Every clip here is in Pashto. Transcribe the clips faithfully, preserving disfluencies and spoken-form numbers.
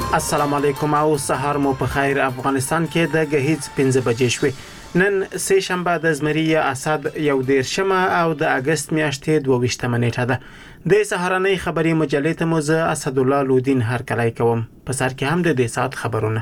السلام علیکم او سهار مو په خیر. افغانستان کې د غهیځ پنځه بجې شوې. نن سه شنبه د زمری اسد یو دیرشمه او د اگست میاشتې دوه ویشتمه نیټه ده. د سهارنۍ خبري مجلې ته مو زه اسد الله لودین هر کلای کوم. په سر کې هم د دې سات خبرونه.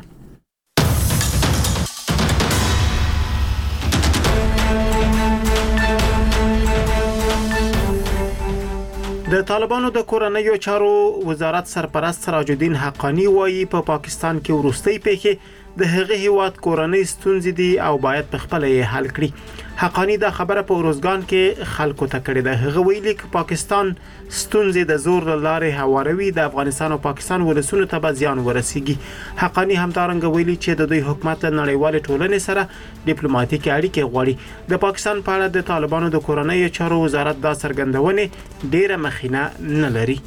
د طالبانو د کورنیو چارو وزارت سرپرست سراج الدین حقانی وایي په پا پاکستان کې وروستۍ پیښې د هغه هیواد کورنۍ ستونزې دي او باید په خپل یې حل کړي. حقانی دا خبره په روزګان کې خلکو ته کړې ده. هغه ویلي چې پاکستان ستونزې د زور لارې هواروي د افغانستان او پاکستان ولسونو ته به زیان ورسیږي. حقانی همدارنګه ویلي چې د دوی حکومت نړیوال ټولنې سره ډیپلوماټیک اړیکې غواړي. د پاکستان په اړه د طالبانو د کورنیو چارو وزارت دا څرګندونه ډیره مخینه نه لري.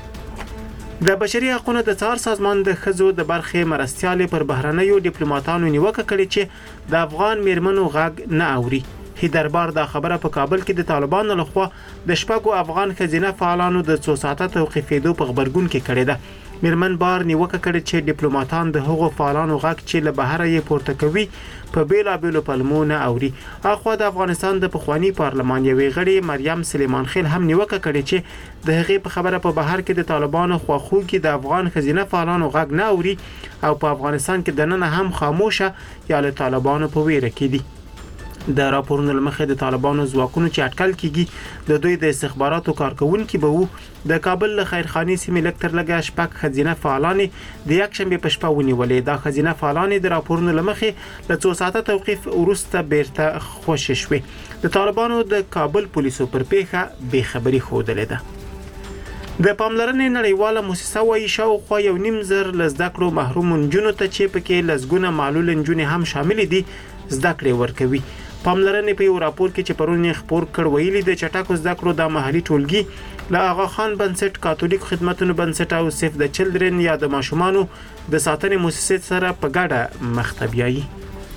د بشري حقوقو د څار سازمان د خزو د برخې مرستيالې پر بهرنیو ډیپلوماټانو نیوکه کړې چې د افغان میرمنو غږ نه اوري. هیدربار دا خبره په کابل کې د طالبانو لخوا د شپږو افغان خزینه فعالانو د څو ساعته توقیفېدو په خبرګون کې کړې ده. میرمن بار نیوکه کړې چې ډیپلوماټان د هغو فعالانو غږ چې له بهر یې پورته کوي په بیلا بیلو پلمونه اوري. اخو د افغانستان د پخوانی پارلمان یوې غړي مریم سلیمان خیل هم نیوکه کړې چې د هغې په خبره په بهر کې د طالبانو خواخوږي د افغان خزینه فعالانو غږ نه اوري او په افغانستان کې دننه هم خاموشه یا له طالبانو په ویره کې دي. د راپورونو لمخې د طالبانو ځواکونو چې اټکل کیږي د دوی د استخباراتو کارکونکو به وو د کابل له خیرخاني سیمې لکتر لګا شپږ خزینه فعالانې د یک شنبه په شپه ونیولې. دا خزینه فعالانې د راپورونو لمخې له څو ساعته توقیف ورسته بیرته خوش شوې. د طالبانو د کابل پولیسو پر پیښه بې خبري خوده ده. د پاملرنې نړیواله موسسه وايي شاوخوا یو نیم زر لزده کړو محروم نجونو ته چې پکې لزګونه معلول نجونې هم شامل دي زده کړې ورکوي. پاملرنې په یو راپور کې چې پرون یې خبر کړ ویلي د چټاکو زده کړو د محلي ټولګي له آغا خان بنسټ کاتولیک خدماتونو بنسټ او سیف د چلډرن یا د ماشومانو د ساتنې مؤسسې سره په ګډه مخ ته بیایي.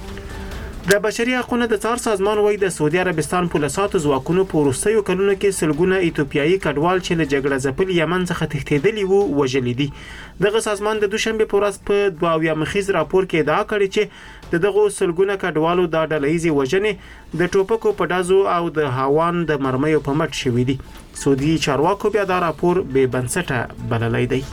د بشري حقوقو د څار سازمان وایي د سعودي عربستان پولیساتو ځواکونو په وروستیو کلونو کې سلګونه ایتوپیایي کډوال چې له جګړه ځپل یمن څخه تښتېدلي وو وژلي دي. دغه سازمان د دوشنبه په ورځ په دوه مخیز راپور کې ادعا کړې چې د دغه سلګونه کډوالو د ډلهیزي وژنې د ټوپکو په ډازو او د هاوان د مرمیو په مټ شوې دي. سعودي چارواکو بیا دا راپور بې بنسټه بللی دی.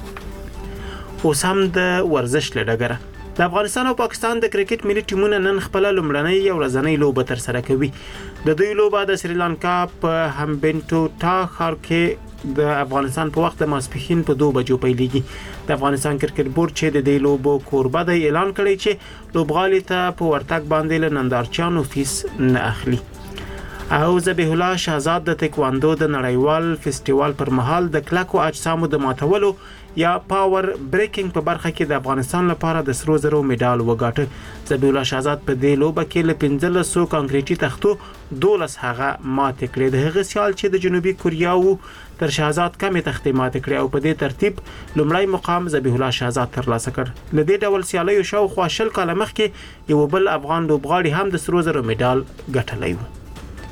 اوس هم د ورزش لړګره د افغانستان او پاکستان د کرکټ ملي ټیمونه نن خپل لومړنۍ او ورځنۍ لوبه تر سره کوي. د دوی لوبه د سریلانکا په همبنټوټا ښار کې د افغانستان په وخت د ماسپښین په دوه بجو پیلېږي. د افغانستان کرکټ بورډ چې د دې لوبو کوربه دی اعلان کړی چې لوبغالي ته په ورتګ باندې له نندارچیانو فیس نه اخلي. او ذبیح الله شهزاد د تکواندو د نړیوال فیسټیوال پر مهال د کلکو اجسامو د ماتولو یا پاور بریکینګ په برخه کې د افغانستان لپاره د سرو زرو میډال وګاټه. ذبیح الله شهزاد په دې لوبه کې له پنځلس سوه کانکریټي تختو دولس هغه ماتې کړې. د هغه سیال چې د جنوبي کوریا وو تر شهزاد کمې تختې ماتې کړې او په دې ترتیب لومړی مقام ذبیح الله شهزاد ترلاسه کړ. له دې ډول سیالیو شاوخوا شل کاله مخکې یو بل افغان لوبغاړي هم د سرو زرو میډال ګټلی و.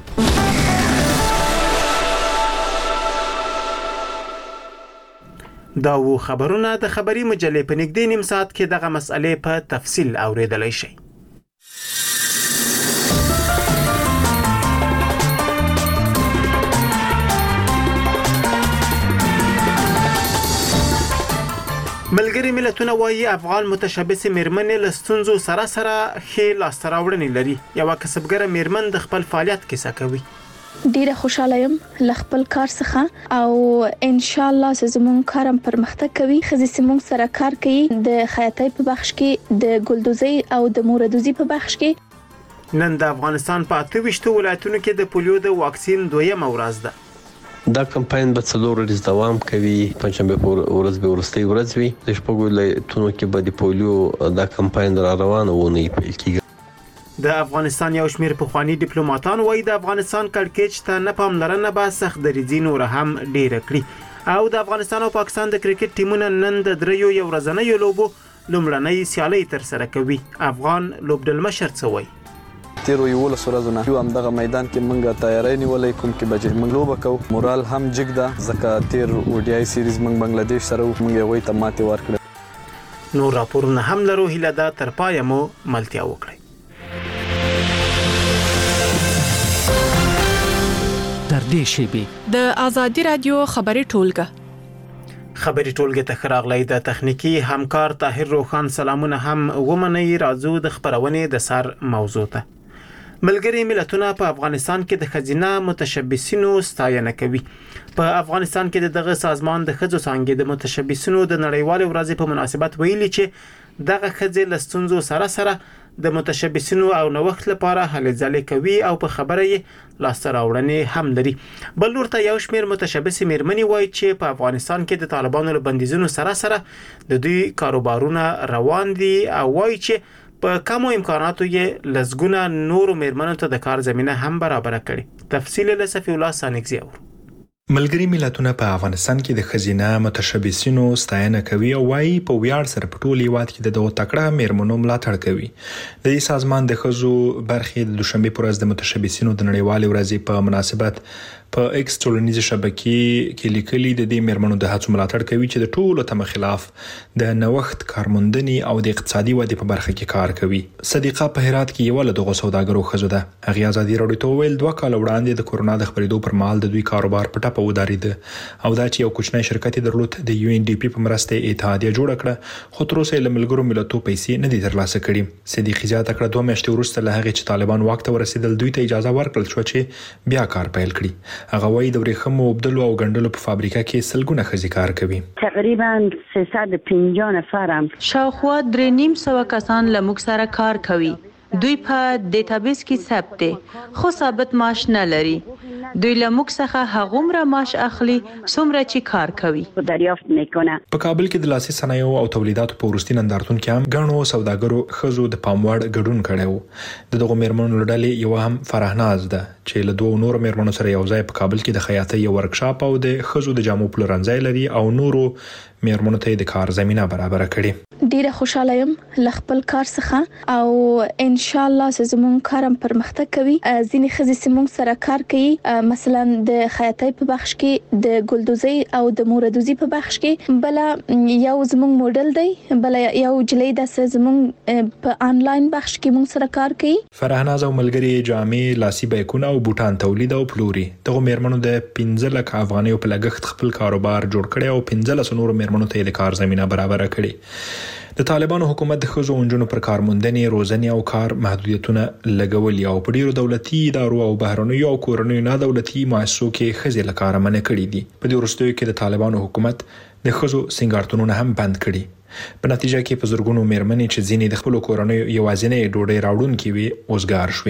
دا و خبرونه د خبري مجلې په نږدې نیم ساعت کې دغه مسئلې په تفصیل اوریدلای شئ. ملګری ملتونه وايي افغان متشبث میرمنې له ستونزو سره سره ښې لاسته راوړنې لري. یوه کسبګره میرمن د خپل فعالیت کیسه کوي. ډیره خوشاله یم له خپل کار څخه او ان شاء الله زموږ کارم پرمختګ کوي. خزي سیمون سره کار کوي د خیاطۍ په بخش کې د ګلدوزي او د موردوزي په بخش کې. نن د افغانستان په اته ویشت ولایتونو کې د پولیو د واکسین دویمه ورځ ده. دا کمپاین به څلور ورځې دوام کوي. پنځمبه په ورځ به ورستۍ ورځ وي. د شپږو ولایتونو کې به د پولیو دا کمپاین را روان ونه پیل کیږي. د افغانستان یو شمیر پخوانی ډیپلوماټان وایي د افغانستان کرکټ ته نه پاملرنه به سخت دریځي نور هم ډیره کړي او د افغانستان او پاکستان د کرکټ ټیمونه نن د دریو یو ورځنۍ لوبو لومړنۍ سیالي تر سره کوي. افغان لوبډلمشر څه وایي؟ تیرو یو له سورزونه یو هم دغه میدان کې منګه تیاری نیولې کوم کې بجې منګ لوبه کو مورال هم جګ ده ځکه تیر او ډي آی سیریز منګ بنگلاديش سره منګ یو ته ماته ورکړه. نور راپورونه هم لرو، هیله ده تر پای مو ملتیا وکړئ. در دې شیبې د آزادی رادیو خبري ټولګه خبري ټولګه ته خراغلی د تخنیکی همکار طاهر روخان سلامونه هم ومني. راځو د خبرونې د سر موضوع ته. ملګری ملتونه په افغانستان کې د خزینه متشبثینو ستاینه کوي. په افغانستان کې دغه سازمان د خځو څنګه د متشبثینو د نړیوال ورځې په مناسبت ویلي چې دغه خځې لستونزو سره سره د متشبثینو او نوښت لپاره هلې ځلې کوي او په خبره یې لاسته راوړنې هم لري. بل ورته یو شمېر متشبث میرمنې وایي چې په افغانستان کې د طالبانو له بندیزونو سره سره د دوی کاروبارونه روان دي او وایي چې په کمو امکاناتو یې لزګونه نورو میرمنو ته د کار زمينه هم برابر کړي. تفصیل له صفی الله سانګزی اور. ملګری ملتونه په افغانستان کې د خزینه متشبثینو ستاینه کوي او وايي په ویاړ سره په ټول هیواد کې د دوه تکړه میرمنو ملاتړ کوي. د دې سازمان د خزو برخې د دوشنبه پر ورځ د متشبثینو د نړیوال ورځې په مناسبت په ایکس ټولنیزه شبکې کې لیکلي د دې میرمنو د هڅو ملاتړ کوي چې د ټولو تم خلاف د نوښت کارموندنې او د اقتصادي ودې په برخه کې کار کوي. صدیقه په هرات کې یو له دغه سوداګرو خزو ده. هغه ازادي راډیو ته ویل دوه کال وړاندې د کورونا د خبرېدو پر مهال د دوی کاروبار په ټاپه ودارېده او دا چې یو کوچنی شرکت درلود د یو ان ډي پی په مرسته اتحادیه جوړ کړه، خو تر اوسه له ملګرو ملتونو پیسې نه دي ترلاسه کړي. صدیقه زیاته کړه دوه میاشتې وروسته له هغه چې طالبان واک ته ورسېدل دوی ته اجازه ورکړل شو چې بیا کار پیل کړي. هغه وایي د ورېښمو وبدلو او ګنډلو په فابریکه کې سلګونه ښځې کار کوي. تقریبا سیصد و پنجاه نفرم شاوخوا درې نیم سوه کسان له موږ سره کار کوي. دوی په ډیټابیس کې ثبت دي خو ثابت معاش نه لري. دوی له موږ څخه هغومره معاش اخلي څومره چې کار کوي. دریافت میکنه. په کابل کې د لاسي صنایعو او تولیداتو په وروستي نندارتون کې هم ګڼو سوداګرو خزو د پاموړ ګډون کړي وو. د دغه میرمنو لړلې یو هم فرهناز ده چې له دوه نورو میرمنو سره یو ځای په کابل کې د خیاطۍ یو ورکشاپ او د خزو د جامو پلورنځای لري او نورو میرمنو ته د کار زمينه برابر کړي. ډیره خوشاله یم له خپل کار څخه او ان شاء الله زموږ کارم پرمختګ کوي. ځینې خزې سیمون سره کار کوي، مثلا د خیاطۍ په بخش کې، د ګلدوزي او د موردوزي په بخش کې. بل یو زموږ موډل دی، بل یو جلې د زموږ په انلاین بخش کې مون سره کار کوي. فرهناز او ملګری جامې، لاسي بیکونه او بوټان تولید او پلوري. دغه میرمنو د پنځه لک افغانیو په لګښت خپل کاروبار جوړ کړي او پنځه لس نور میرمنو ته د کار زمينه برابر کړي. د طالبانو حکومت د خزو اونجونو پر کارموندنې، روزنې او کار محدودیتونه لګولي او په ډیرو دولتي ادارو او بهرنیو او کورنیو نه دولتي مؤسسو کې خزې لکاره منع کړي دي. په دې وروستیو کې د طالبانو حکومت د خزو سنگارتونونه هم بند کړي. په نتیجه کې په زرګونو میرمنې چې ځینې د خپل کورنیو یوازینۍ ډوډۍ راوړونکې وي اوسګار شوي.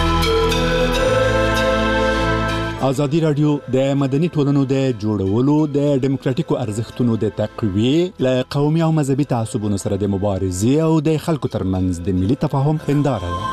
ازادي راډیو د مدني ټولنو د جوړولو، د ډیموکراتیکو ارزښتونو د تقویه، له قومي او مذهبي تعصبونو سره د مبارزې او د خلکو ترمنځ د ملي تفاهم هنداره ده.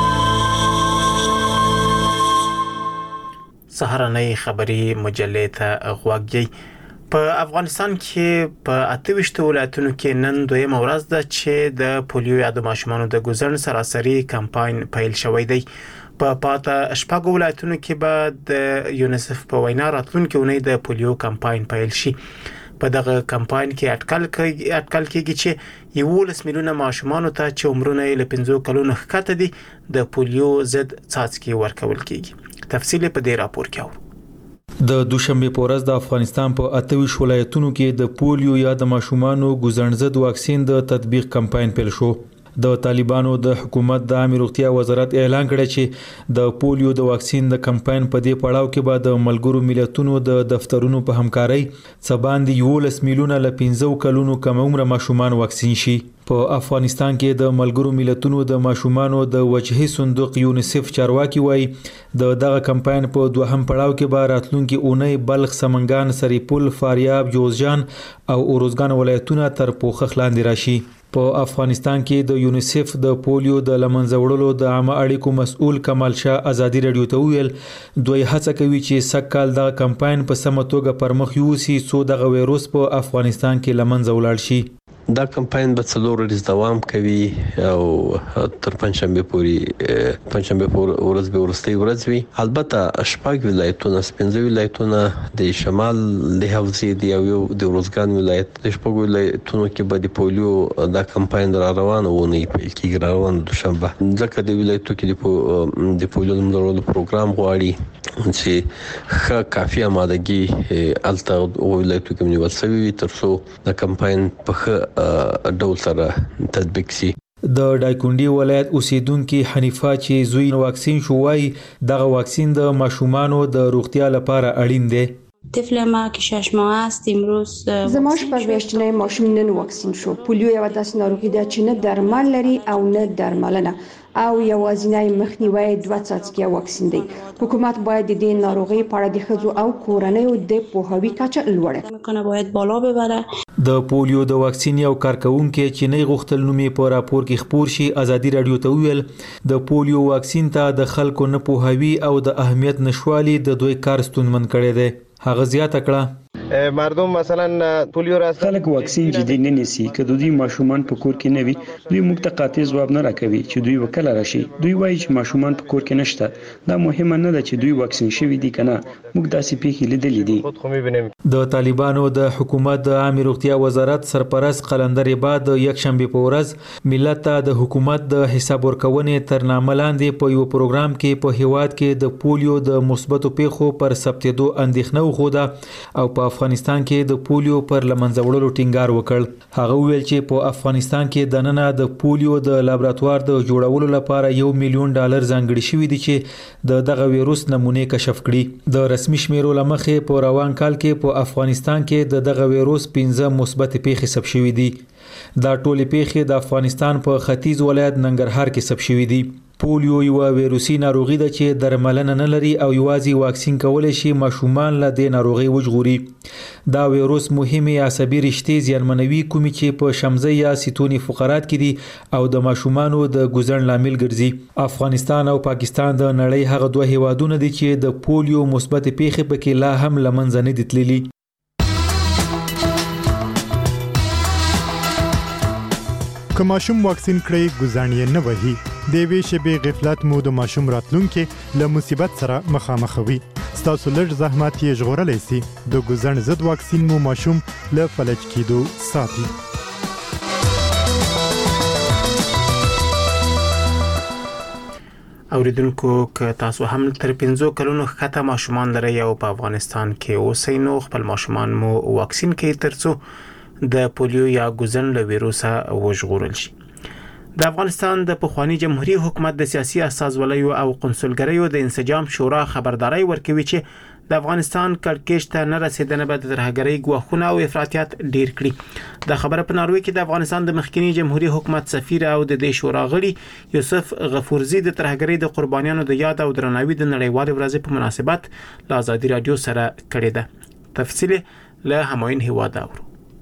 سهارنۍ خبري مجلې ته غوږی. په افغانستان کې په اته ویشت ولایتونو کې نن دویمه ورځ ده چې د پولیو یادو ماشومانو د ګزرن سراسري کمپاین پیل شوی دی. په پاته شپږ ولایتونو کې به د یونیسف په وینا راتلونکي اونۍ د پولیو کمپاین پیل شي. په دغه کمپاین کې اټکل کوي اټکل کېږي چې یولس میلیونه ماشومان ته چې عمرونه یې له پنځو کلونو ښکته دي د پولیو ضد څاڅکي ورکول کېږي. تفصیل په دې راپور کې اورو. د دوشنبه په ورځ د افغانستان په اته ویشت ولایتونو کې د پولیو یا د ماشومانو ګزرن ضد واکسین د تطبیق کمپاین پیل شو. د طالبانو د حکومت د عامه روغتیا وزارت اعلان کړی چې د پولیو د واکسین د کمپاین په دې پړاو کې به د ملګرو ملتونو د دفترونو په همکارۍ څباندې یولس میلیونه له پنځو کلونو کم عمر ماشومان واکسین شي. په افغانستان کې د ملګرو ملتونو د ماشومانو د وجهي صندوق یونیسف چارواکي وایي د دغه کمپاین په دوهم پړاو کې به راتلونکي اونۍ بلخ، سمنګان، سریپول، فاریاب، جوزجان او اروزګان ولایتونه تر پوښښ لاندې راشي. په افغانستان کې د یونیسف د پولیو د لمنځه وړلو د عامه اړیکو مسؤل کمال شاه ازادي راډیو ته ویل دوی هڅه کوي چې سږکال د کمپاین په سمه توګه پرمخ یوسي څو دغه وایروس په افغانستان کې لمنځه ولاړ شي. دا کمپاین به څلور ورځې دوام کوي او تر پنځشنبه پورې پنځشنبه پورې ورځ به ورستۍ ورځ وي. البته شپږ ولایتونه سپنځه ولایتونه د شمال د حوزې دی او یو د روزګان ولایت د شپږ ولایتونو کې به د پولیو دا کمپاین را روان ونه پیل کیږي روان دوشنبه. ځکه د ولایتو کې د پولیو د پروګرام غواړي چې ښه کافي آمادګي الته ولایتو کې نیول شوی ترڅو د کمپاین په ښه ډول سره تطبیق شي. د دایکندي ولایت اوسیدونکو حنیفه چې زوی واکسین شوی دغه واکسین د ماشومانو د روغتیا لپاره اړین دی. طفل ما که شش ماه است امروز زما شپږ میاشتنی ماشوم نن واکسین شو. پولیو یو داسې ناروغي ده چې نه درمل لري او نه درملنه او یوازینی مخنیوي دوه څاڅکي واکسین دی. حکومت باید د دې ناروغي په اړه د ښځو او کورنیو د پوهاوي کچه لوړه کړي باید بالا ببره. د پولیو د واکسین یو کارکونکو چې نه غوښتل نومې په راپور کې خبر شي ازادي رادیو ته ویل د پولیو واکسین ته د خلکو نه پوهاوي او د اهمیت نشوالي د دوی کار ستونمن کړي دي. هغه زیاته کړه مردم مثلا پولیو را خلک واکسین جدي نه نسی که دوی ماشومان په کور کې نه وي دوی موږ ته قاطع ځواب نه راکوي چې دوی وکړه راشي. دوی وایي چې ماشومان په کور کې نشته. دا مهمه نه ده چې دوی واکسین شوي دي کنه موږ داسې پیښې لیدلې دي. د طالبانو د حکومت د عامه روغتیا وزارت سرپرست قلندر عباد یک شنبه په ورځ ملت ته د حکومت د حساب ورکونې تر نامه لاندې په یو پروګرام کې په هیواد کې د پولیو د مثبتو پیښو پر ثبتېدو اندېښنه وښوده او په افغانستان کې د پولیو پر لمنځه وړلو ټینګار وکړ. هغه ویل چې په افغانستان کې د نننه د پولیو د لابراتوار د جوړولو لپاره یو میلیون ډالر ځانګړي شوی دي چې د دغه وایروس نمونه کشف کړي. د رسمي شمیرو لمخې په روان کال کې په افغانستان کې د دغه وایروس پنځه مثبت پیښې ثبت شوې دي. دا ټولې پیښې د افغانستان په ختیځ ولایت ننګرهار کې ثبت شوې دي. پولیو یو وایروسي ناروغي ده چې درملنه نه لري او یوازې واکسین کولای شي ماشومان له دې ناروغي وژغوري. دا وایروس مهمه عصبي رشتې زیانمنوي کومي چې په شمزه یا ستوني فقرات کې دي او د ماشومانو د ګوزن لامل ګرځي. افغانستان او پاکستان د نړۍ هغه دوه هیوادونه دي چې د پولیو مثبت پیښې پکې لا هم لمنځه نه دي تللي. که ماشوم واکسین کړی ګوزن یې نه وهي د وی شبي غفلت مو د ماشوم راتلونکي له مصیبت سره مخامخ وي. ستاسو لږ زحمت یې ژغورلی سي. د ګوزن ضد واکسین مو ماشوم له فلج کېدو ساتي. اوریدونکو که تاسو هم تر پنځو کلونو ښکته ماشومان لرئ او په افغانستان کې اوسئ نو خپل ماشومان مو واکسین کړئ ترڅو د پولیو یا ګوزن له ویروسه وژغورل شي. د افغانستان د پخوانی جمهوریت حکومت د سیاسي استازولیو او قونسلګریو د انسجام شورا خبرداري ورکوي چې د افغانستان کړکېچ ته نه رسیدنه به د ترهګرۍ ګواښونه او افراطیت ډیر کړي. د خبره په ناروې کې د افغانستان د مخکنی جمهوریت حکومت سفیر او د دې شورا غړي یوسف غفورزی د ترهګرۍ د قربانیانو د یاد او درناوي د نړیوال ورځ په مناسبت له آزادي رادیو سره کړې ده. تفصیل له همایون هیواد اورو.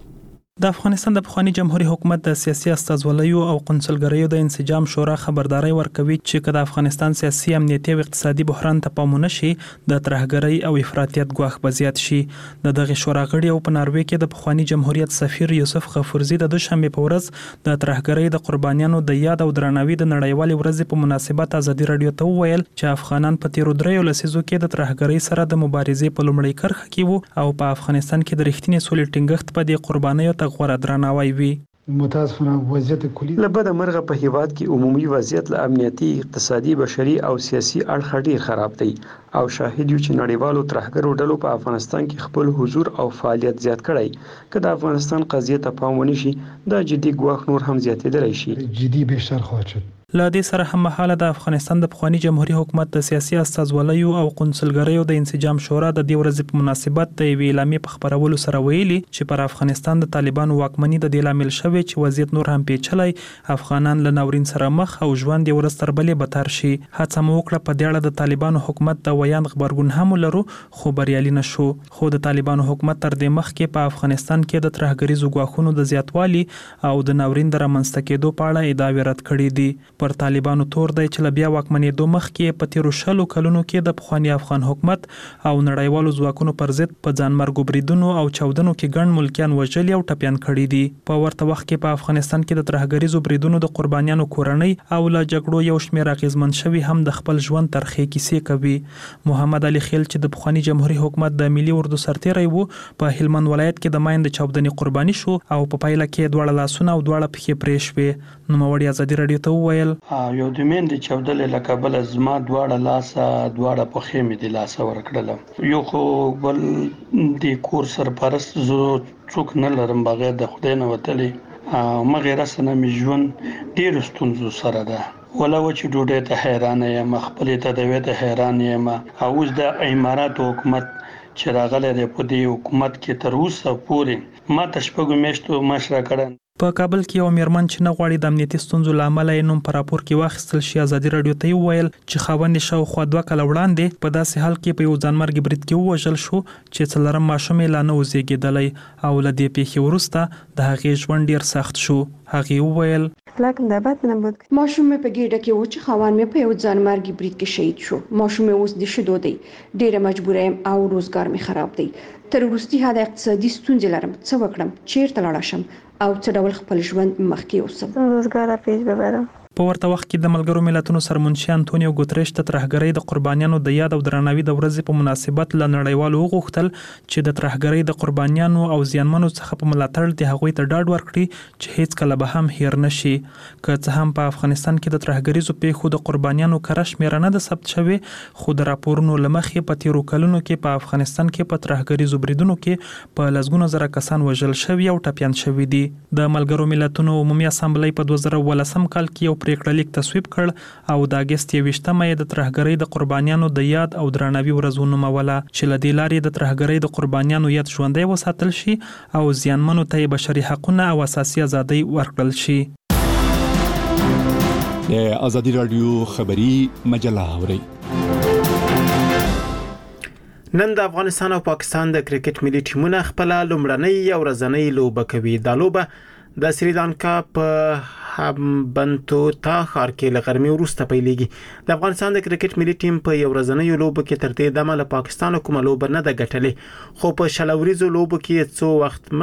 د افغانستان د پخوانی جمهوریت حکومت د سیاسي استازولیو او قونسلګریو د انسجام شورا خبرداري ورکوي چې کله افغانستان سیاسي امنیتي او اقتصادي بحران ته پام ونه شي د ترهګرۍ او افراطیت ګواښ به زیات شي. د دغه شورا غړي او په ناروې کې د پخوانی جمهوریت سفیر یوسف غفورزی د دوشنبه په ورځ د ترهګرۍ د قربانیانو د یاد او درناوي د نړیوال ورځ په مناسبت آزادي رادیو ته وویل چې افغانان په تیرو دریو لسیزو کې د ترهګرۍ سره د مبارزې په لومړۍ کرښه کې وو او په افغانستان کې د رښتینې سولې ټینګښت په دې قربانیو غوړه درناوی وي. متاسفانه وضعیت کلی لبد مرغه په هیواد کې عمومي وضعیت له امنیتي، اقتصادي، بشري او سیاسي اړخ ډیر خراب دی او شاهد یو چې نړیوالو ترهګرو ډلو په افغانستان کې خپل حضور او فعالیت زیات کړی. که د افغانستان قضیه ته پام ونه شي دا جدي ګواښ نور هم زیاتېدلی شي. جدي بهتر خواهد شد. له دې سره هم مهاله د افغانستان د پخوانی جمهوریت حکومت د سیاسي استازولیو او قونسلګریو د انسجام شورا د دې ورځې په مناسبت د یوې اعلامیې په خبرولو سره ویلي چې پر افغانستان د طالبانو واکمني د دې لامل شوی چې وضعیت نور هم پیچلی، افغانان له ناورین سره مخ او ژوند یې ورځ تر بلې بدتر شي. هڅه مو وکړه په دې اړه د طالبانو حکومت د ویاند خبرګون هم لرو خو بریالي نشو. خو د طالبانو حکومت تر دې مخکې په افغانستان کې د ترهګریزو ګواښونو د زیاتوالي او د ناورین د رامنځته کېدو په اړه ادعاوې رد کړې دي. پر طالبانو تور دی چې بیا واکمنېدو مخکې په تیرو شلو کلونو کې د پخوانی افغان حکومت او نړیوالو ځواکونو پر ضد په ځانمرګو بریدونو او چاودنو کې ګڼ ملکیان وژلي او ټپیان کړي دي. په ورته وخت کې په افغانستان کې د ترهګریزو بریدونو د قربانیانو کورنۍ او له جګړو یو شمېر اغېزمن شوي هم د خپل ژوند ترخې کیسې کوي. محمد علي خیل چې د پخوانی جمهوریت حکومت د ملي اردو سرتیری وو په هلمند ولایت کې د ماین د چاودنې قرباني شو او په پایله کې دواړه لاسونه او دواړه پښې پرې شوې. نوموړي ازادي راډیو ته وویل یو د مین د چاودلې له کابل زما دواړه لاسه دواړه پښې مې د لاسه ورکړل. یو خو بل د کور سرپرست زه څوک نه لرم بغیر د خدای نه وتلې مغیر سره مې ژوند ډېر ستونزو سره ده. ولا و چې ډوډۍ ته حیران یم خپلې تداوی ته حیران یم او اوس د امارات حکومت چې راغلی دی په دې حکومت کې تر اوسه پورې ما ته شپږو میاشتو مشره کړه. په کابل کې یو میرمن چې نه غواړي د امنیتي ستونزو له امله یې نوم په راپور کې واخیستل شي ازادي راډیو ته وویل چې خاوند یې شاوخوا دوه کاله وړاندې په داسې حال کې په یو ځانمرګي برید کې ووژل شو چې څلورم ماشوم یې لا نه و زېږېدلی او له دې پیښې وروسته د هغې ژوند ډېر سخت شو. هغې وویل ماشوم مې په ګېډه کې و چې خاوند مې په یو ځانمرګي برید کې شهید شو. ماشوم مې اوس د شیدو دی. ډېره مجبوره یم او روزګار مې خراب دی. تر وروستي حده اقتصادي ستونزې لرم. څه وکړم؟ چیرته لاړ شم او څه ډول خپل ژوند مخکې یوسم؟ روزګار پیش ببرم. په ورته وخت کې د ملګرو ملتونو سرمنشي انټونیو ګوتریش د ترهګرۍ د قربانیانو د یاد او درناوي د ورځې په مناسبت له نړیوالو وغوښتل چې د ترهګرۍ د قربانیانو او زیانمنو څخه په ملاتړ د هغوی ته ډاډ ورکړي چې هیڅ کله به هم هیر نشي. که څه هم په افغانستان کې د ترهګریزو پیښو د قربانیانو کره شمېره نه ده ثبت شوې خو د راپورونو له مخې په تیرو کلونو کې په افغانستان کې په ترهګریزو بریدونو کې په لسګونو زره کسان وژل شوي او ټپیان شوي دي. د ملګرو ملتونو عمومي اسامبلۍ په دوه زره ولسم کال کې یو پریکړه لیک تصویب کړ او د اگست یوویشتمه یې د ترهګرۍ د قربانیانو د یاد او درناوي ورځ ونوموله چې له دې لارې د ترهګرۍ د قربانیانو یاد ژوندی وساتل شي او زیانمنو ته یې بشري حقونه او اساسي ازادۍ ورکړل شي. د ازادي راډیو خبري مجله اورئ. نن د افغانستان او پاکستان د کرکټ ملي ټیمونه خپل لومړنۍ او ورځنۍ لوبه کوي. دا لوبه د سریلانکا په همبنتوتا ښار کې له غرمې وروسته پیلېږي. د افغانستان د کرکټ ملي ټیم په یو ورځنۍ لوبه کې تر دې دمه له پاکستان کومه لوبه نه ده ګټلې خو په شلوريزو لوبه کې څو وخت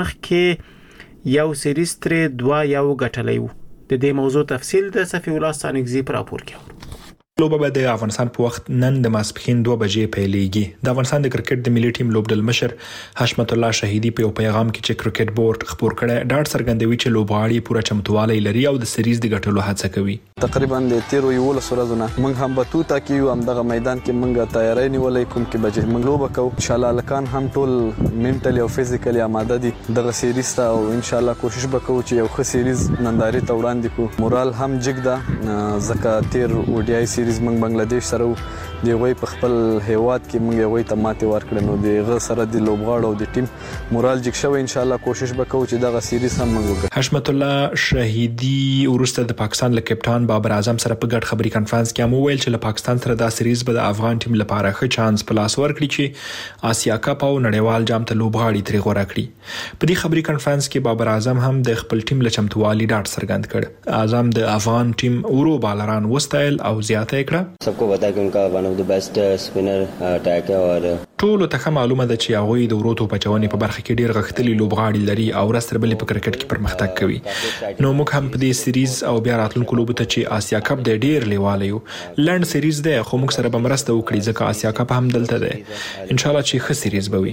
مخکې یو سیریز ترې دوه یو ګټلې وو. د دې موضوع تفصیل د صفی الله سانګزي پر راپور کې لوبه به د افغانستان په وخت نن د ماسپښین دوه بجې پیلېږي. د افغانستان د کرکټ د ملي ټیم لوبډل مشر حشمت الله شهیدی په پیغام کې چې کرکټ بورډ خبر کړي ډاډ څرګندوي چې لوبغاړي پوره چمتووالی لري او د سریز د ګټلو هڅه کوي. تقریبا د تیرو یو ورځو ورځونه موږ هم بتوتا کې یو هم دغه میدان کې موږ تیاری نیولې کوم کې بجې موږ لوبه کوو. ان شاء الله لکان هم ټول منټلی او فزیکلی آماده دي دغه سریز ته او ان شاء الله کوشش وکړو چې یو ښه سریز ننداري ته وړاندې کو. مورال هم جګده ځکه تیر اوډیای سریز موږ بنگلاديش سره دی وای په خپل هیواد کې موږ وای ته ماته ورکړل نو دغه سره د لوبغاړو او د ټیم مورال جګ شوی. ان شاء الله کوشش وکړو چې دغه سریز هم موږ وکړو. حشمت الله شهیدی ورسته د پاکستان له کپټان بابر اعظم سره په ګډ خبري کانفرنس کې هم ویل چې له پاکستان سره دا سریز به د افغان ټیم لپاره ښه چانس په لاس ورکړي چې آسیا کپ او نړیوال جام ته لوبغاړي ترې غوړه کړي. په دې خبري کانفرنس کې بابر اعظم هم د خپل ټیم له چمتووالي ډاډ څرګند کړ. اعظم د افغان ټیم ورو بالران وستایل او زیاته کړه. सबको पता है कि उनका one of the best spinner attack है और ټول ته معلومه ده چې هغه د وروتو پچونې په برخه کې ډیر غښتلي لوبغاړي لري او رستربلې په کرکټ کې پرمختګ کوي. نو موږ هم په دې سریز او بیا راتلونکو لوبو ته چې آسیا کپ د ډیر لیواله یو لند سریز ده خو موږ سره به مرسته وکړي ځکه آسیا کپ هم دلته ده. ان شاء الله چې ښه سریز به وي.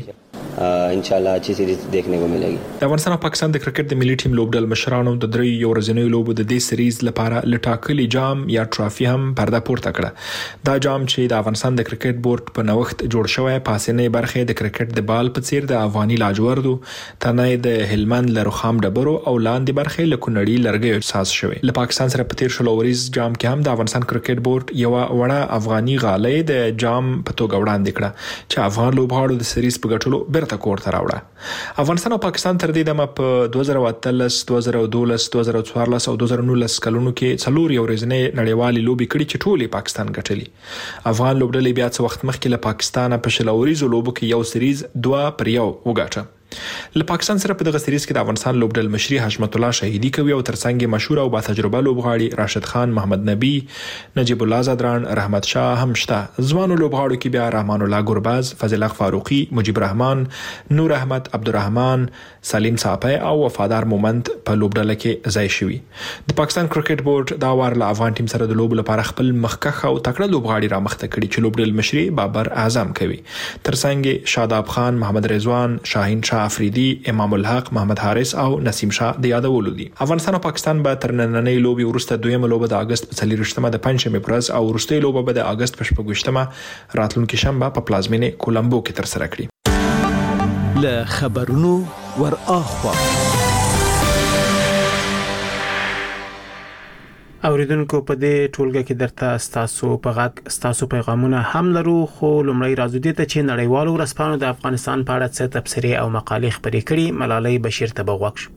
ان شاء الله अच्छी सीरीज देखने को मिलेगी. د افغانستان او پاکستان د کرکټ د ملي ټیم لوبډل مشرانو د درې یو ورځنیو لوبو د دې سریز لپاره لټاکلي جام یا ټرافي هم پرده پورته کړه. دا جام چې د افغانستان د کرکټ بورډ په نوښت جوړ شوی پاسنۍ برخه د کرکټ د بال په څیر د افغاني لاجوردو تنه د هلمند لرخام ډبرو او لاندې برخه له کونړي لرګي احساس شوی. له پاکستان سره په تیر شلو ورځ جام کې هم د افغانستان کرکټ بورډ یو وړه افغاني غالۍ د جام په توګه وړاندې کړه چې افغان لوبغاړو د سریز په ګټلو برته کور ته راوړه. افغانستان او پاکستان تر دې دمه په دوه زره اتلس دوه زره دولس دوه زره څوارلس او دوه زره نولس کلونو کې څلور یو ورځنۍ نړیوالې لوبې کړې چې ټولې پاکستان ګټلې. افغان لوبډلې بیا څه وخت مخکې له پاکستان په شلوريزو لوبو کې یو سریز دوه پر یو وګټه. له پاکستان سره په دغه سریز کې د افغانستان لوبډل مشري حشمت الله شهیدي کوي او ترڅنګ مشهور او با تجربه لوبغاړي راشد خان، محمد نبی، نجیب الله زادران، رحمت شاه هم شته. ځوانو لوبغاړو کې بیا رحمان الله ګرباز، فضل حق فاروقي، مجيب رحمان، نور احمد، عبدالرحمن، سلیم صاحب او وفادار مومند په لوبډله کې ځای شوی. د پاکستان کرکټ بورډ دا وار له افغان ټیم سره د لوب لپاره خپل مخکخ او تکړه لوبغاړي را مخته کړي چې لوبډل مشري بابر اعظم کوي. ترڅنګ شاداب خان، محمد رضوان، شاهین شاه افریدي، امام الحق، محمد حارث او نسیم شاه د یادولو دي. افغانستان او پاکستان به تر نننۍ لوبي وروسته دویمه لوبه د اگست په څلورشتمه د پنځمې پر ورځ او وروستۍ لوبه به د اگست په شپږشتمه راتلونکي شنبه په پلازمینه کولمبو کې تر سره کړي. له خبرونو ور اخوا اوریدونکو په دې ټولګه کې درته ستاسو په غږ ستاسو پیغامونه هم لرو، خو لومړی راځو دې ته چې نړیوالو ورځپاڼو د افغانستان په اړه څه تبصرې او مقالې خپرې کړي. ملالۍ بشیر ته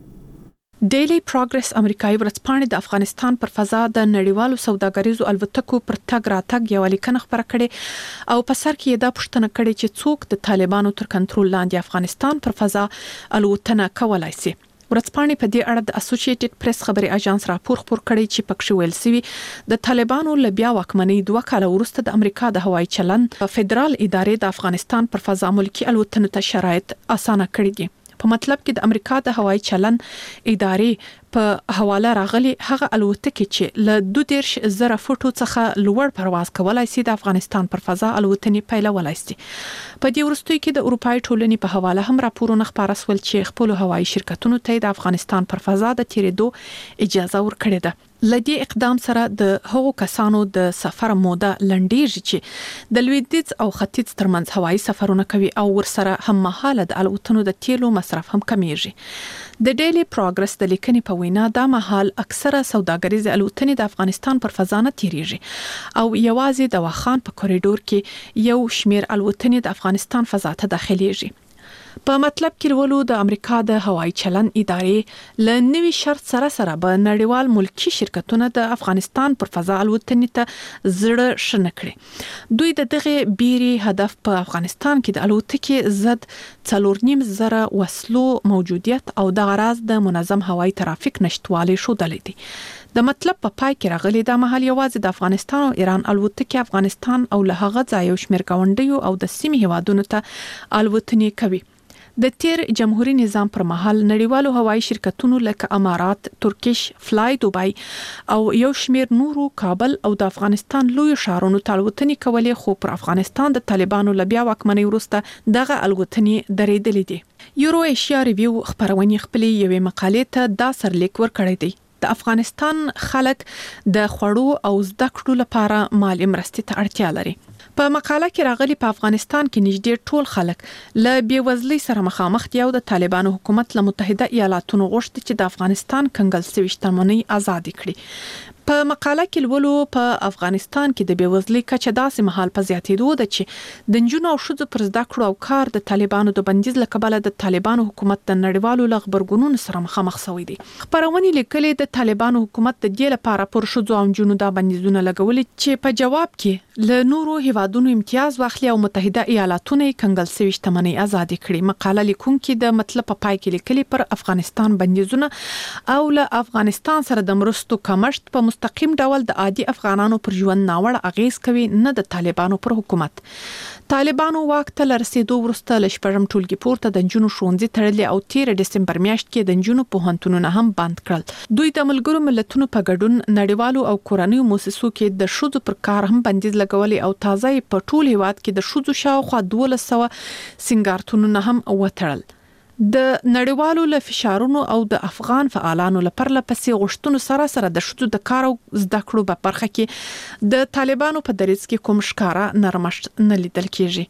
بغوښ. ډیلی پروګرس امریکایي ورځپاڼه د افغانستان پر فضا د نړیوالو سوداګریزو الوتکو پر تګ راتګ یو لیکنه خبره کړې او په سر کې دا پوښتنه کړې چې څوک د طالبانو تر کنټرول لاندې افغانستان پر فضا الوتنه کولای شي. ورځپاڼې په دې اړه د اسوسییټډ پریس خبري اژانس راپور خپور کړی چې پکښې ویل شوی د طالبانو له بیا واکمنۍ دوه کاله وروسته د امریکا د هوایي چلند فدرال ادارې د افغانستان پر فضا ملکی الوتنو ته شرایط اسانه کړي دي. په مطلب کې د امریکا د هوایي چلند ادارې په حواله راغلي هغه الوتکې چې له دوه دیرش زره فوټو څخه لوړ پرواز کولای شي د افغانستان پر فضا الوتنې پیلولای شي. په دې وروستیو کې د اروپای ټولنې په حواله هم راپورونه خبره سول چې خپل هوایي شرکتونو ته د افغانستان پر فضا د تیرېدو اجازه ورکړې ده. لدی اقدام سره د هغو کسانو د سفر موده لنډیږي چې د لویدیځ او ختیځ ترمنځ هوایي سفرونه کوي او ورسره هم مهاله د الوتنو د تیلو مصرف هم کمیږي. د ډیلی پروګرس د لیکنې په وینا دا مهال اکثره سوداګریز الوتنې د افغانستان پر فضا نه تیریږي او یوازې د واخان په کوریډور کې یو شمیر الوتنې د افغانستان فضا ته داخليږي. په مطلب کې ورولو د امریکا د هوایي چلند ادارې ل نوي شرط سره سره به نړیوال ملکی شرکتونه د افغانستان پر فضا الوتنې ته زړه شنه کړي. دوی د دغه بیري هدف په افغانستان کې د الوتکې ضد څلور نیم زره وسلو موجودیت او د غراض د منظم هوایي ترافیک نشټوالي شودلې دي. د مطلب په پای کې راغلي دا مهال یوازې د افغانستان او ایران الوتکې افغانستان او له هغه ځایو شمیر گاونډیو او د سیمې هوادونو ته الوتنې کوي. د تیر جمهوریت نظام پر مهال نړیوالو هوایي شرکتونو لکه امارات، ترکیش، فلای دوبای او یو شمیر نورو کابل او د افغانستان لوی ښارونو ته الوتنې کولې، خو پر افغانستان د طالبانو له بیا واکمنۍ وروسته دغه الوتنې درېدلې دي. یورو ایشیا ریویو خبرونه خپلې یوې مقالې ته دا سرلیک ورکړی دی. د افغانستان خلک د خوړو او زده کړو لپاره مالي مرستې ته اړتیا لري. په مقاله کې راغلي په افغانستان کې نږدې ټول خلک له بیوزلۍ سره مخامخ دي او د طالبانو حکومت له متحده ایالاتونو غوښتي چې د افغانستان کنګل شوی شتمنۍ آزاد کړي. په مقاله کې ولولو په افغانستان کې د بیوزلۍ کچه داسې مهال په زیاتېدو ده چې د نجونو او ښځو پر زده کړو او کار د طالبانو د بندیز له کبله د طالبانو حکومت د نړیوالو غبرګونونو سره مخامخ شوی دی. خبرونه لیکلي د طالبانو حکومت د دې لپاره پر ښځو او نجونو د بندیزونه لګولي چې په جواب کې له نورو هیوادونو امتیاز واخلي او متحده ایالاتونو یې کنګل شوی شتمنۍ آزاد کړي. مقاله لیکونکي د مطلب په پای کې لیکلي پر افغانستان بندیزونه او له افغانستان سره د مرستو کمښت په مستقیم ډول د عادي افغانانو پر ژوند ناوړه اغیز کوي، نه د طالبانو پر حکومت. طالبانو واک ته رسیدو وروسته ل شپږم ټولګي پورته د نجونو ښوونځي تړلي او تیر دسمبر میاشت کې د نجونو پوهنتونونه هم بند کړل. دوی د ملګرو ملتونو په ګډون نړیوالو او کورنیو مؤسسو کې د ښځو پر کار هم بندیز لګولي او تازه په ټول هیواد کې د ښځو شاوخوا دولس سوه سنگارتونونه هم وتړل. د نړیوالو له فشارونو او د افغان فعالانو لپاره لپسې غوښتنو سره سره د ښځو د کار او زده کړو په برخه کې د طالبانو په دریځ کې کوم ښکارا نرمښت نه لیدل کېږي.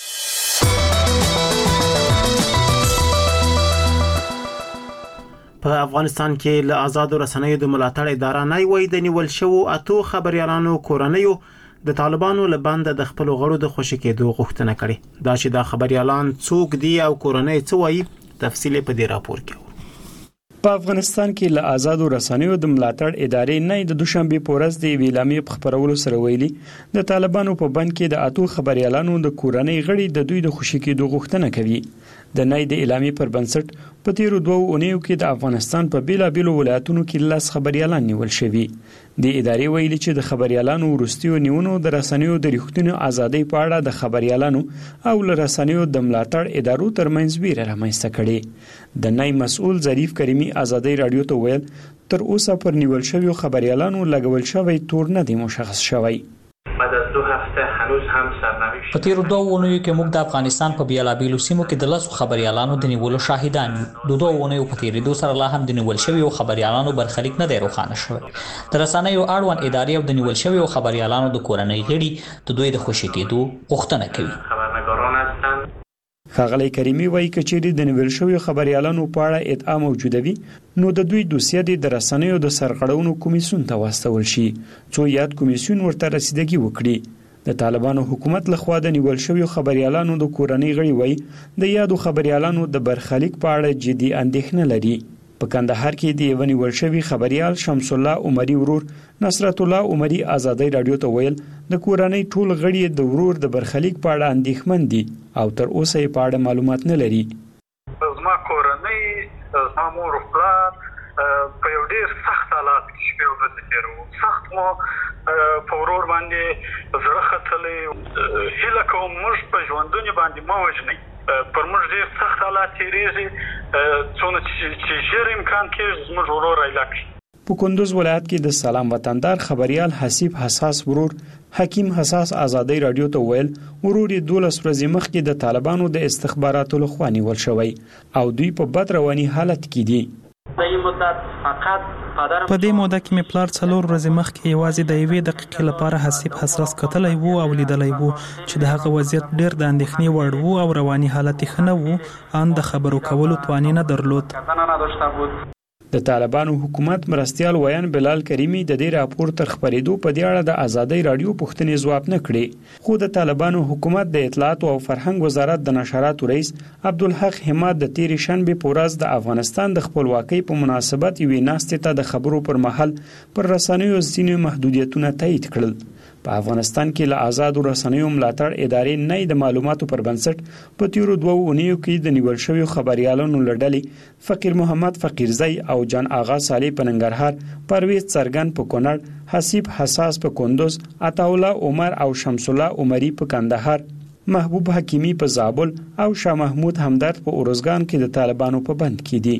په افغانستان کې له آزادو رسنیو د ملاتړ اداره نه وای د نیول شوو اتو خبريالانو کورنیو د طالبانو له بند د خپل غړو د خوشی کېدو غوښتنه کړې. دا چې د خبريالان څوک دی او کورنۍ څه وایي تفصیل په دې راپور کې. په افغانستان کې له آزادو رسنیو د ملاتړ ادارې نه د دوشنبه په ورځ د ویلامي په خبرولو سره ویلي د طالبانو په بند کې د اتو خبريالانو د کورنۍ غړي د دوی د خوشي کېدو غوښتنه کوي. د نای د اعلامي پر بنسټ په تیرو دوه اونیو کې د افغانستان په بیلابیلو ولایتونو کې لاس خبريالان نیول شوي. د ادارې ویلي چې د خبريالانو ورستیو نیونو د رسنیو د ریښتینو ازادۍ په اړه د خبريالانو او ل رسنیو د ملاتړ ادارو ترمنځ ویره رامنځته کړي. د نای مسؤل ظریف کریمي ازادۍ رادیو ته ویل تر اوسه پر نیول شویو خبريالانو لګول شوی تور نه دی مشخص شوی. بعد از دو هفته هنوز هم سرنوشت په تیرو دوه اونیو کې موږ د افغانستان په بیلابیلو سیمو کې د لاسو خبريالانو د نیولو شاهدان یو. د دوه اونیو په تیریدو سره لا هم د نیول شویو خبريالانو برخلیک نه دی روښانه شوی. د رسنیو اړوند ادارې او د نیول شویو خبريالانو د کورنۍ غړي د دوی د خوشي کېدو غوښتنه کوي. خبرنگاران هستند. ښاغلی کریمي وایي کچېرې د نیول شویو خبريالانو په اړه ادعا موجوده وي نو د دوی دوسیه د رسنیو د سرغړونو کمیسیون ته واستول شي څو یاد کمیسیون ورته رسیدګي وکړي. د طالبانو حکومت لخوا د نیول شویو خبريالانو د کورنۍ غړي وایي د یادو خبريالانو د برخلیک په اړه جدي اندېښنه لري. په کندهار کې د یو نیول شوی خبريال شمس الله عمري ورور نصرت الله عمري ازادۍ رادیو ته ویل د کورنۍ ټول غړي د ورور د برخلیک په اړه اندېښمن دي او تر اوسه یې په اړه معلومات نه لري. زما کورنۍ زما مور او پلار په یو ډېر سخت حالات کې شپې او ورځې تېروي. سخت مو په ورور باندې زړه ختلی. هیله کوم موږ په ژوندوني باندې مه وژنئ. پر موږ ډېر سخت حالات تېرېږي څونه چې ژر امکان کېږي زموږ ورور ایله کړي. په کندوز ولایت کې د سلام وطندار خبريال حسیب حساس ورور حکیم حساس ازادۍ رادیو ته ویل ورور یې دولس ورځې مخکې د طالبانو د استخباراتو لخوا نیول شوی او دوی په بد رواني حالت کې دي. په دې موده کې مې پلار څلور ورځې مخکې یوازې د یوې دقیقې لپاره حسیب حساس کتلی وو او لیدلی وو چې د هغه وضعیت ډېر د اندېښنې وړ وو او رواني حالت یې ښه نه وو ان د خبرو کولو توان نه درلود. د طالبانو حکومت مرستيال ویان بلال کریمی د دې راپور تر خبرېدو په دې اړه د ازادۍ رادیو پوښتنې ځواب نه کړي خو د طالبانو حکومت د اطلاعات او فرهنګ وزارت د نشراتو رئیس عبدالحق حماد د تیرې شنبه په ورځ د افغانستان د خپلواکۍ په مناسبت یوې ناستې ته د خبرو پر مهال پر رسنیو ځینې محدودیتونه تایید کړل. په افغانستان کې له آزادو رسنیو ملاتړ ادارې نه د معلوماتو پر بنسټ په تیرو دوه اونیو کې د نیول شویو خبريالانو لړلې فقیر محمد فقیرزئی او جان آغا صالح په ننګرهار، پرویز څرګن په کونړ، حسیب حساس په کندوز، عطاالله عمر او شمس الله عمري په کندهار، محبوب حکیمی په زابل او شاه محمود همدرد په اورزګان کې د طالبانو په بند کې دي.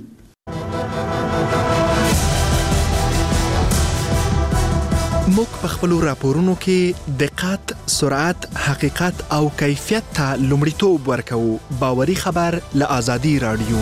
موږ په خپل راپورونو کې دقت، سرعت، حقیقت او کیفیت ته لومړیتوب ورکوو. باوري خبر له آزادي رادیو.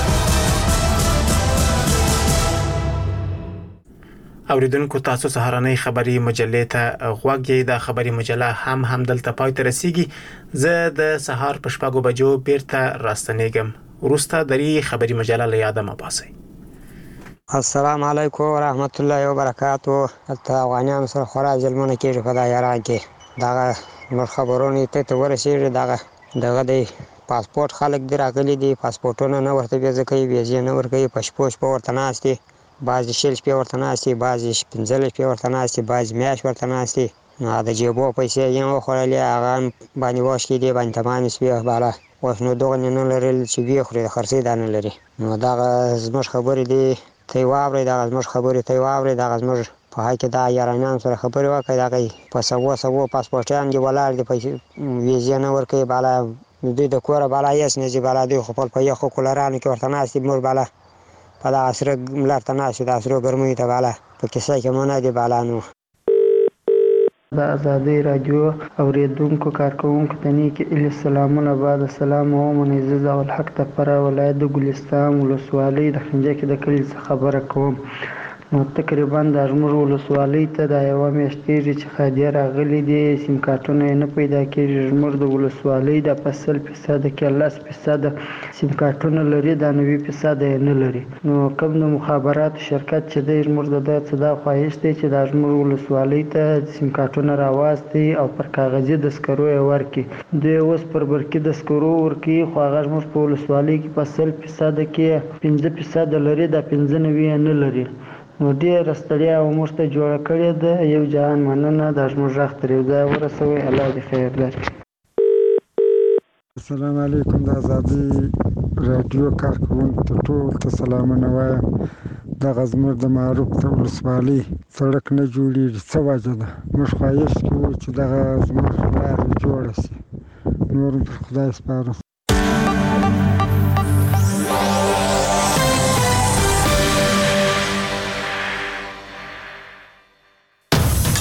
اوریدونکو تاسو سهارنۍ خبری مجلې ته غوږ یې. د خبری مجله هم هم دلته پای ته رسیږي. زه د سهار په شپږو بجو بیرته راستنېږم. وروسته درې خبری مجله له یاده مه باسئ. السلام علیکم ورحمت الله وبرکاتو. ته افغانان سره خورا ظلمونه کېږي په دا یاران کې. دغه نور خبرونه ته ته ورسېږي. دغه دغه د پاسپورت خلک دی راغلي دي، پاسپورتونه نه ورته ویزه کوي، ویزې نه ورکوي، په شپو شپو ورته ناست دي، بعضې شل شپې ورته ناست دي، بعضې پنځلس شپې ورته ناست دي، بعضې میاشت ورته ناست دي. د جیبو پیسې یې وخوړلې، هغه باندې واشکې دي باندې تمام شوې بالا اوس نو دغه نه لرل چې ویې خوري، د خرڅې دا نه لري. نو دغه زموږ خبرې دي ته یې واورئ، دغه زموږ خبرې ته یې واورئ. دغه زموږ په حق کې دا یارانیان سره خبرې وکړئ. دغه په سوو سوو پاسپورټیان دي ولاړ دي، پیسې ویزې نه ورکوي، بالا دوی د کوره بالا هېڅ نه ځي، بالا دوی خو خپل په یخو کولرانو کې ورته ناست دي. موږ بالا په دغه سره لار ته ناست یو، د سرو ګرمیو ته بالا په کیسه کې مو نه دي بالا. نو د آزادۍ رادیو اوریدونکو کارکوونکو ته نیک سلامونه. بعد السلام ومنئ. زه ضیاءالحق تپره ولایت د ګلستان ولسوالۍ د خنجه کې د کلي څخه خبره کوم. نو تقریبا د زموږ ولسوالۍ ته د یو میاشت کېږي چې خادیه راغلي دي، سیم کارتونه نه پیدا کېږي. زموږ د ولسوالۍ د فصل فیصد کې لس فیصد سیم کارتونه لري، د نوي فیصد یې نه لري. نو کوم د مخابرات شرکت چې دی زموږ د ده څه دا خواهش دی چې د زموږ ولسوالۍ ته سیم کارتونه راواستي او پر کاغذي دسکرو یې ورکړي. دوی اوس پر برقي دسکرو ورکړي، خو هغه زموږ په ولسوالۍ کې په سل فیصد کې پنځه فیصد لري، د پنځه نوي یې نه لري. نو ډېره ستړیا او موږ ته جوړه کړې ده. یو جهان مننه، دا زموږ غږ تر یو ځایه ورسوئ. الله دې خیر درکړي. السلام علیکم. د ازادي راډیو کارکوونکو ته ټول ته سلامونه وایم. دغه زموږ د معروف ته ولسوالۍ سړک نه جوړېږي، څه وجه ده؟ موږ خواهش کوو چې دغه زموږ لارې جوړه شي. نور پر خدای سپارو.